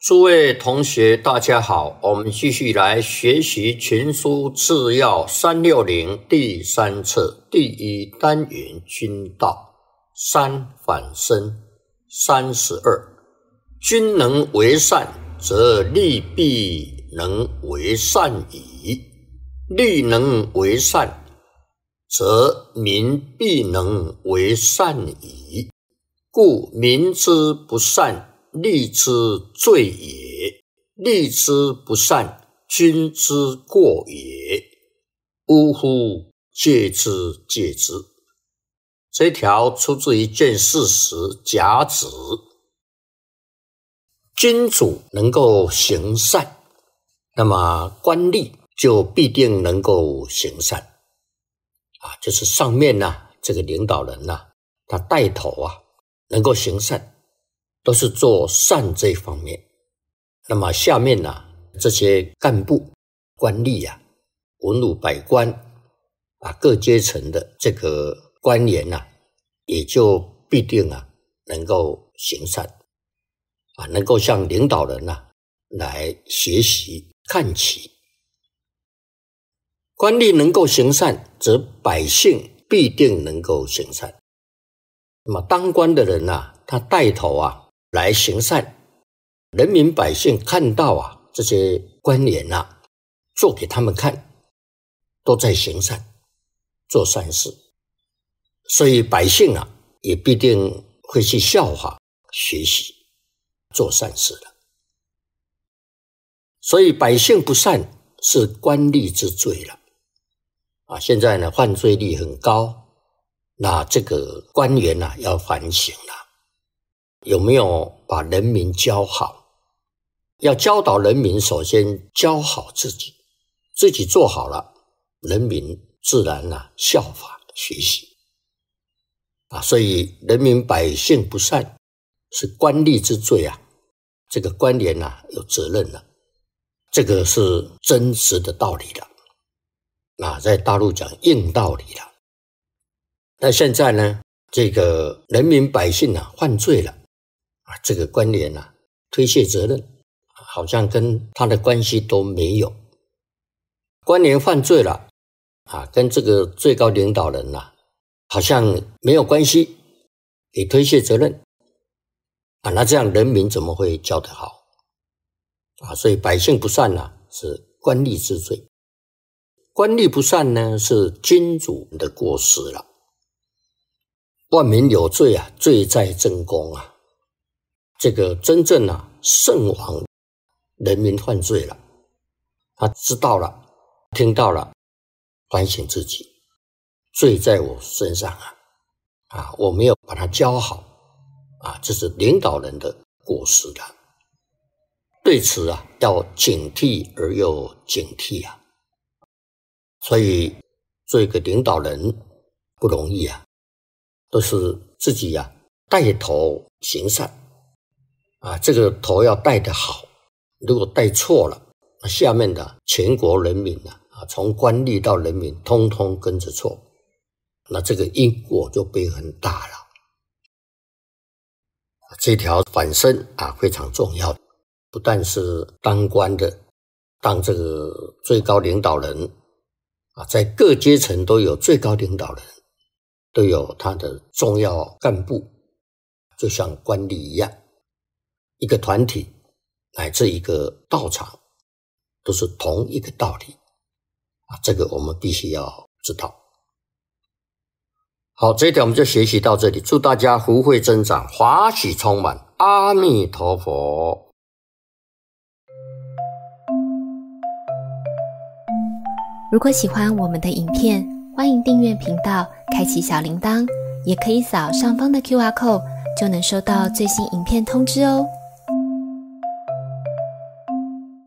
诸位同学大家好，我们继续来学习群书治要360第3册第1单元君道3反身32。君能为善，则利必能为善矣；利能为善，则民必能为善矣。故民之不善，利之罪也；利之不善，君之过也。呜呼！戒之，戒之。这条出自于《卷40甲子》。君主能够行善，那么官吏就必定能够行善就是上面这个领导人他带头能够行善，都是做善这一方面。那么下面这些干部官吏文武百官各阶层的这个官员也就必定能够行善能够向领导人来学习看齐。官吏能够行善，则百姓必定能够行善。那么当官的人他带头来行善，人民百姓看到这些官员做给他们看，都在行善，做善事，所以百姓也必定会去效法学习做善事了。所以百姓不善是官吏之罪了现在犯罪率很高，那这个官员要反省了，有没有把人民教好？要教导人民，首先教好自己，自己做好了，人民自然效法学习所以人民百姓不善是官吏之罪这个官员有责任了，这个是真实的道理了在大陆讲硬道理了。那现在呢，这个人民百姓犯罪了这个官员推卸责任，好像跟他的关系都没有。官员犯罪了跟这个最高领导人好像没有关系，也推卸责任那这样人民怎么会教得好所以百姓不善是官吏之罪，官吏不善呢是君主的过失了。万民有罪罪在正宫这个真正圣王人民犯罪了，他知道了听到了，反省自己，罪在我身上我没有把他教好这是领导人的过失了。对此要警惕而又警惕所以做一个领导人不容易都是自己带头行善这个头要带得好，如果带错了，下面的全国人民从官吏到人民通通跟着错，那这个因果就被很大了。这条反身非常重要，不但是当官的，当这个最高领导人在各阶层都有最高领导人，都有他的重要干部，就像官吏一样，一个团体乃至一个道场都是同一个道理这个我们必须要知道。好，这一条我们就学习到这里，祝大家福慧增长，华喜充满，阿弥陀佛。 如果喜欢我们的影片，欢迎订阅频道，开启小铃铛，也可以扫上方的 QR code， 就能收到最新影片通知哦。